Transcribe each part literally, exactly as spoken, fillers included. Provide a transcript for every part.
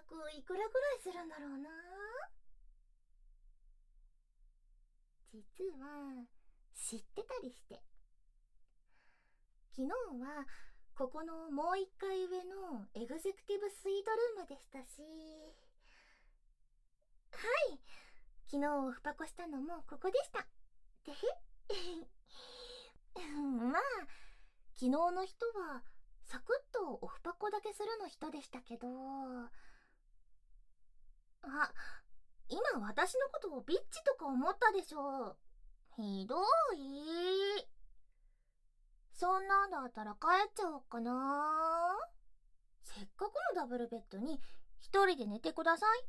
額いくらぐらいするんだろうな。実は知ってたりして、昨日はここのもう一階上のエグゼクティブスイートルームでしたし、はい、昨日オフパコしたのもここでした。てへまあ昨日の人はサクッとオフパコだけするの人でしたけど、あ、今私のことをビッチとか思ったでしょ。ひどい。そんなんだったら帰っちゃおうかな。せっかくのダブルベッドに一人で寝てください。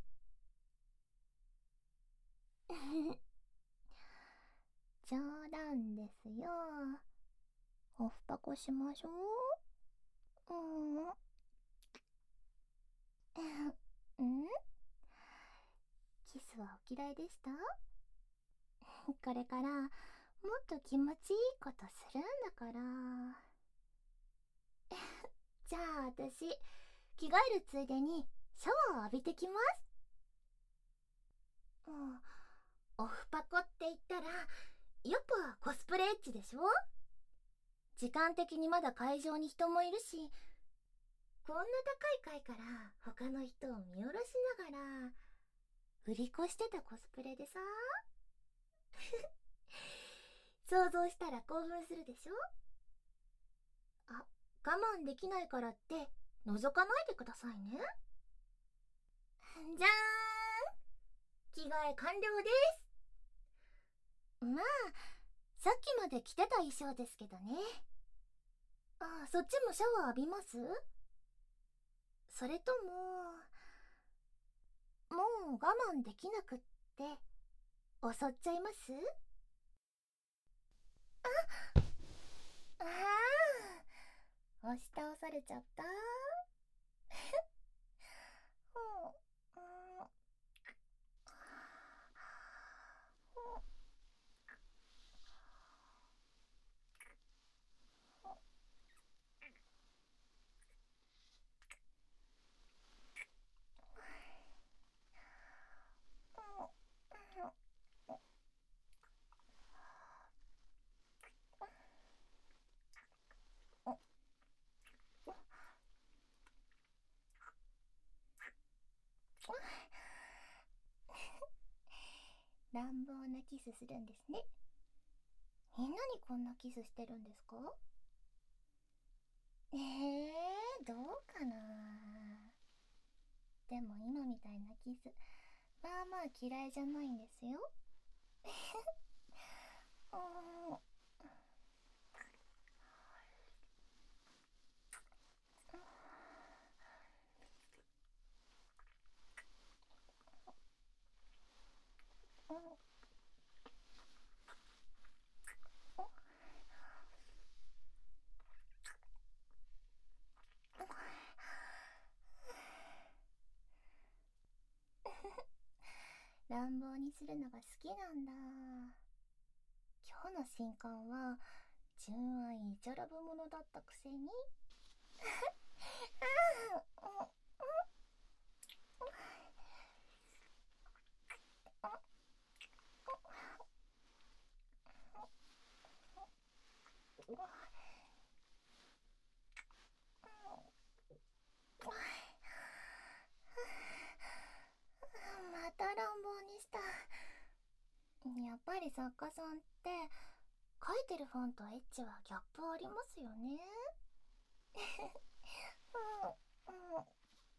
冗談ですよ。オフパコしましょう。うん。んキスはお嫌いでした？これからもっと気持ちいいことするんだから。じゃあ私着替えるついでにシャワーを浴びてきます。うん、オフパコって言ったらやっぱコスプレエッジでしょ。時間的にまだ会場に人もいるし、こんな高い階から他の人を見下ろしながら売り子してたコスプレでさ。想像したら興奮するでしょ。あ、我慢できないからって覗かないでくださいね。じゃーん、着替え完了です。まあさっきまで着てた衣装ですけどね。あ、そっちもシャワー浴びます？それとももう我慢できなくって襲っちゃいます？ああ、押し倒されちゃった。うん、乱暴なキスするんですね。みんなにこんなキスしてるんですか？えー、どうかな。でも今みたいなキスまあまあ嫌いじゃないんですよ。うん、乱暴にするのが好きなんだ。今日の新刊は純愛イチャラブものだったくせに。また乱暴にした。やっぱり作家さんって書いてるフォンとエッジはギャップありますよね。うんうん、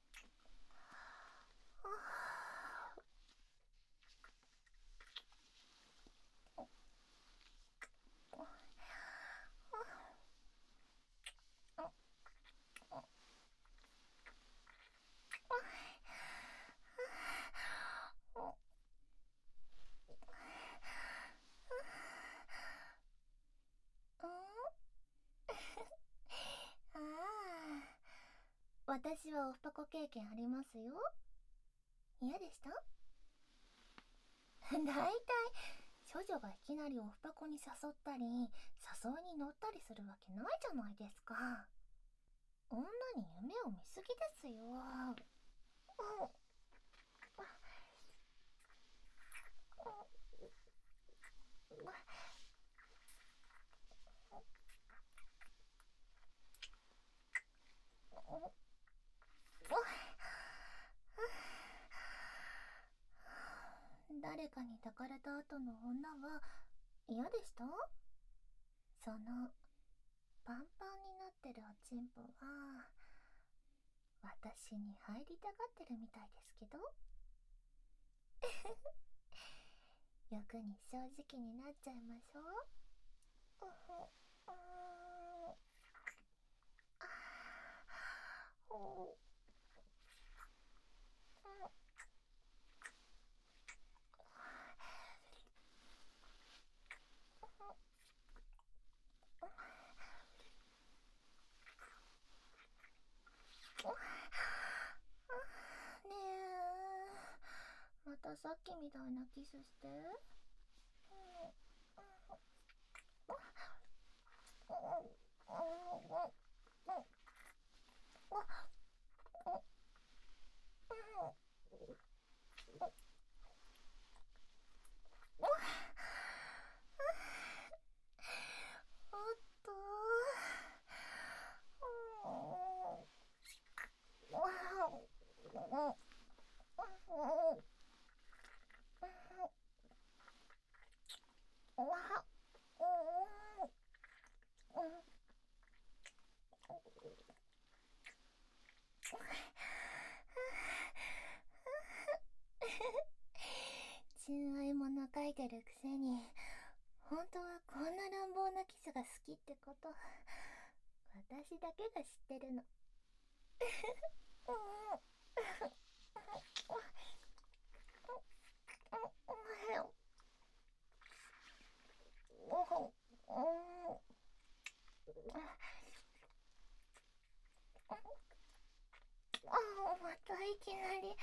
ああ、私はオフパコ経験ありますよ。嫌でした？だいたい処女がいきなりオフパコに誘ったり誘いに乗ったりするわけないじゃないですか。女に夢を見すぎですよ。 誰かに抱かれた後の女は嫌でした？そのパンパンになってるおちんぽは私に入りたがってるみたいですけど。欲に正直になっちゃいましょう。うふうーんあーおうねえ、またさっきみたいなキスして。おっと純愛物書いてるくせに、本当はこんな乱暴なキスが好きってこと、私だけが知ってるの。またいきなり。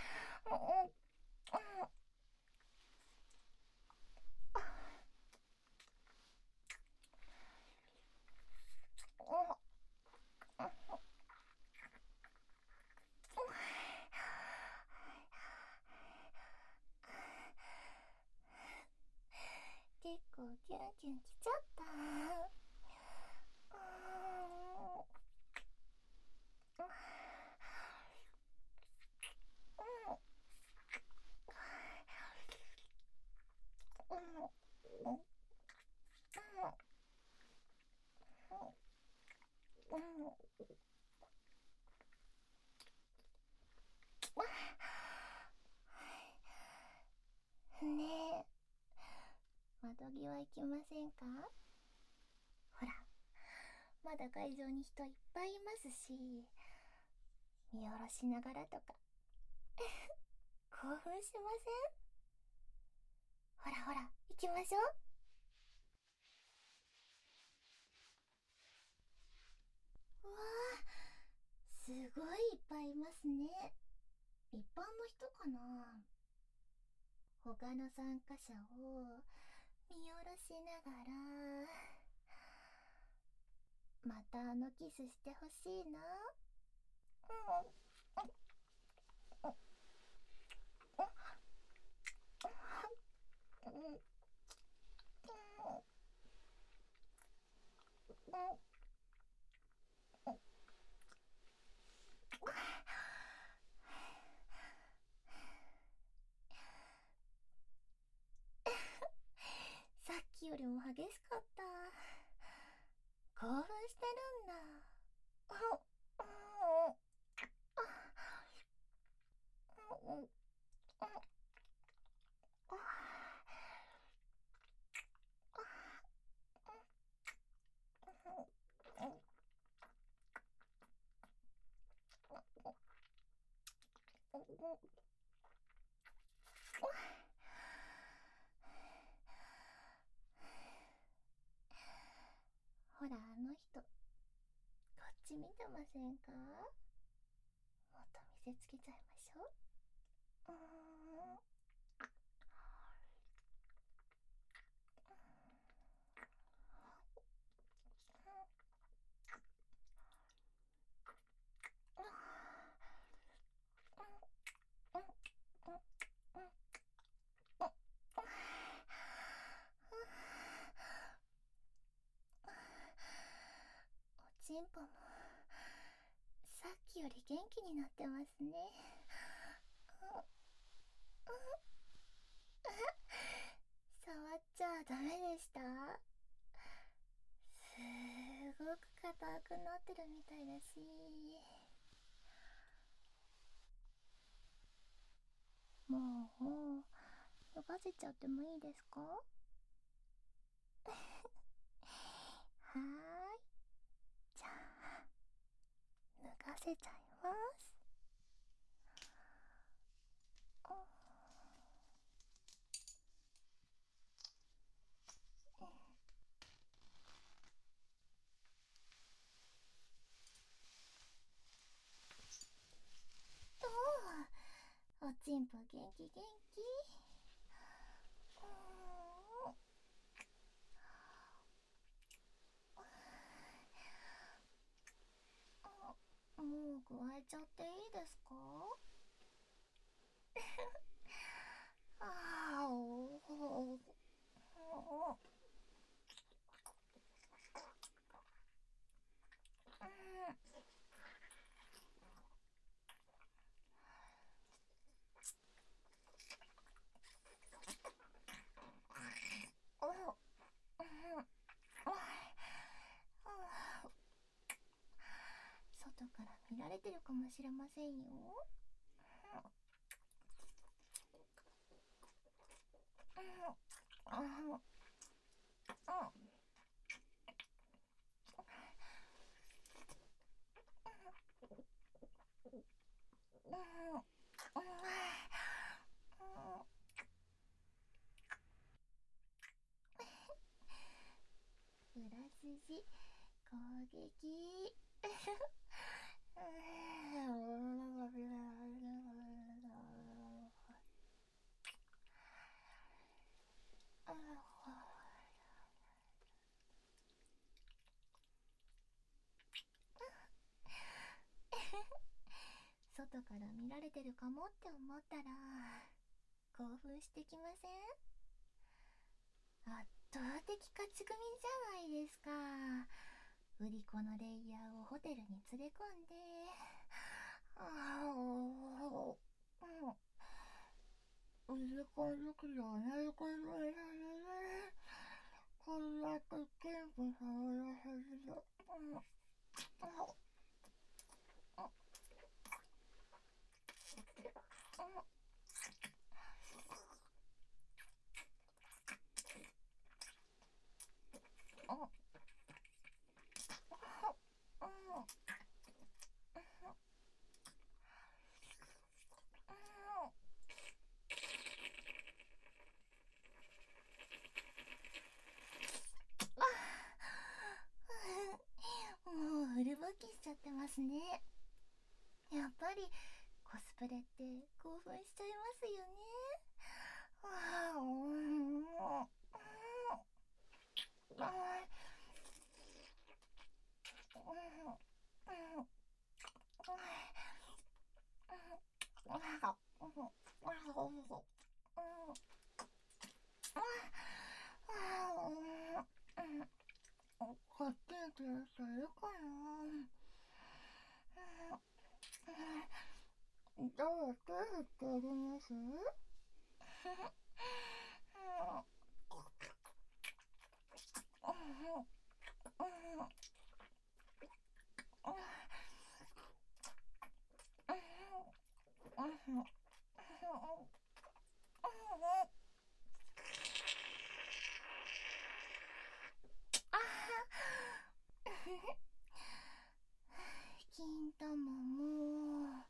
結構キュンキュンきちゃった。ねえ、窓際行きませんか？ほら、まだ会場に人いっぱいいますし、見下ろしながらとか興奮しません？ほらほら、行きましょう。わあ、すごいいっぱいいますね。一般の人かな？他の参加者を見下ろしながら、またあのキスしてほしいな。さっきよりも激しかった。興奮してるんだ。ほら、あの人こっち見てませんか？もっと見せつけちゃいましょう。うーん元気になってますね。触っちゃダメでした？すごく硬くなってるみたいだし。もうもう脱がせちゃってもいいですか？はーい、じゃあ脱がせちゃいます。おおちんぽ元気元気。もう加えちゃっていいですか？あーおー外から見られてるかもしれませんよ。裏筋攻撃。外から見られてるかもって思ったら興奮してきません？圧倒的勝ち組じゃないですか。売り子のレイヤーをホテルに連れ込んで、あお売り子好きじゃないことだね。こんなく全部触らせる。もうフルボキしちゃってますね。やっぱりコスプレって興奮しちゃいますよね。あーこっちに来る人いるかな。どうやって振ってあげます？金玉も